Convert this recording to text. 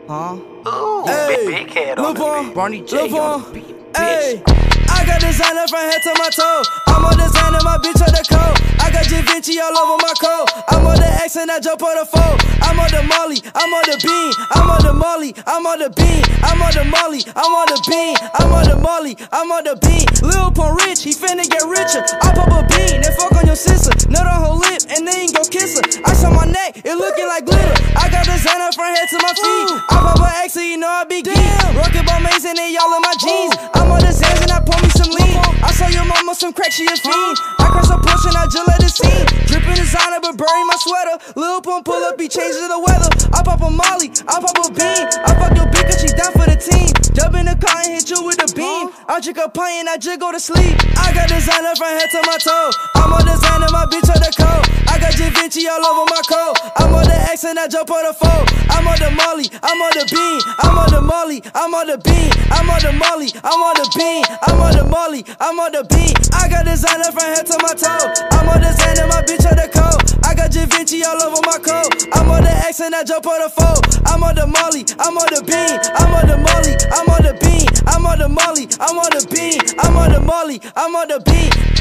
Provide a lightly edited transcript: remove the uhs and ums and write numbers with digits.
Ooh, Hey, big head on the beat. Barney J on the beat, Hey, bitch. I got designer from head to my toe. I'm on designer, my bitch on the coat. I got Da Vinci all over my coat. I'm on the X and I jump on the foe. I'm on the Molly, I'm on the bean. I'm on the Molly, I'm on the bean. I'm on the Molly, I'm on the bean. I'm on the Molly, I'm on the bean. Lil Pump rich, he finna get richer. I pop a bean, then fuck on your sister. Nut on her lip, and then go kiss her. Ice on my neck, it looking like glitter. I got designer from head to my feet. I pop a X, so you know I be geek. Rocket ball mason and y'all in my jeans. I'm on the Zans and I pour me some lean. I saw your mama some crack, she a fiend. I crush a push and I just let it scene. Drippin' designer but bury my sweater. Lil Pump pull up, he changes the weather. I pop a Molly, I pop a bean. I fuck your bitch cause she down for the team. Jump in the car and hit you with the beam. I drink a pint and I just go to sleep. I got designer from head to my toe. I'm on designer, my bitch on the coat. I got Da Vinci all over my coat. I'm on the X and I jump on the foe. I'm on the Molly, I'm on the bean. I'm on the Molly, I'm on the bean. I'm on the Molly, I'm on the bean. I'm on the Molly, I'm on the bean. I got designer from head to my toe. I'm on designer, my bitch on the coat. I got Da Vinci all over my coat. I'm on the X and I jump on the foe. I'm on the Molly, I'm on the bean. I'm on the Molly, I'm on the bean. I'm on the Molly, I'm on the bean. I'm on the Molly, I'm on the bean.